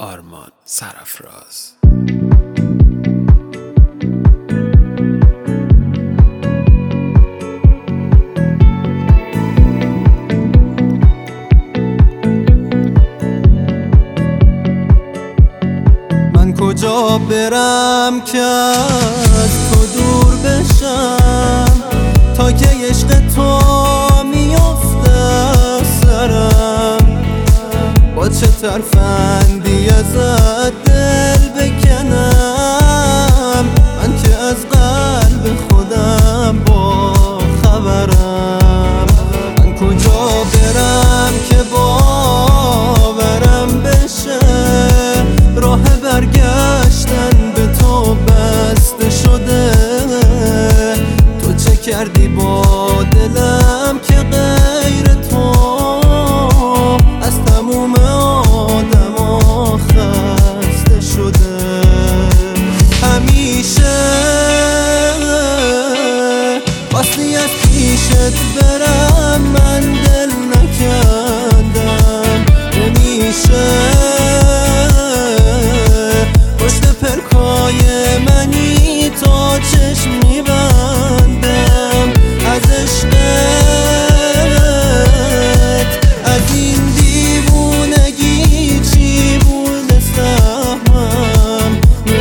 آرمان سرافراز. من کجا برم که از تو دور بشم، تا که عشق تو میافته سرم. با چه ترفندی ازت دل بکنم، من که از قلب خودم با خبرم. من کجا برم که باورم بشه، راه برگشتن به تو بسته شده. تو چه کردی با دلم که غیر تو از تموم آدما خسته شده. همیشه خواستی از پیشت برم، من دل نکردم. نمیشه منی تا چشم میبندم از عشقت. از این دیوونگی چی بود سهمم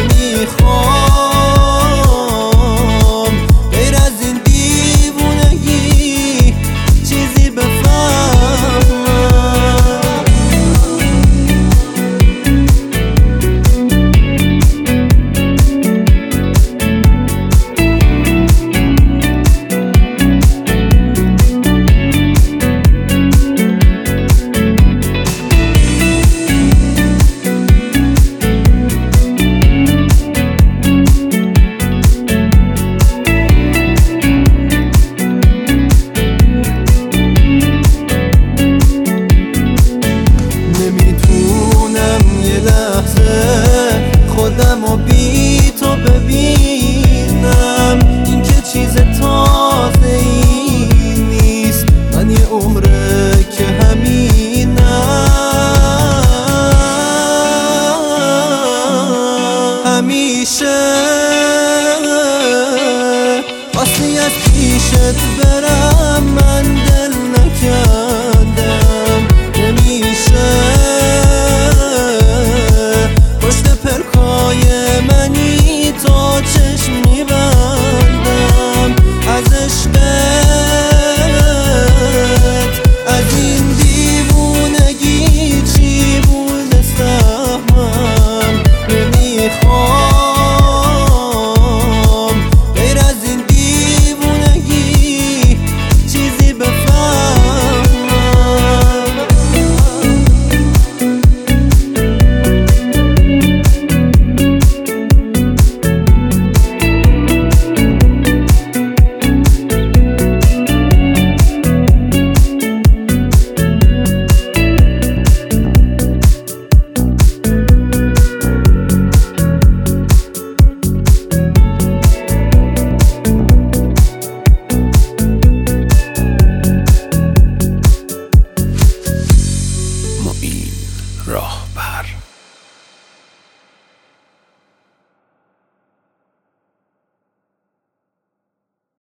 نمیخوام، غیر از این دیوونگی چیزی بفهمم. خودم و بی تو ببین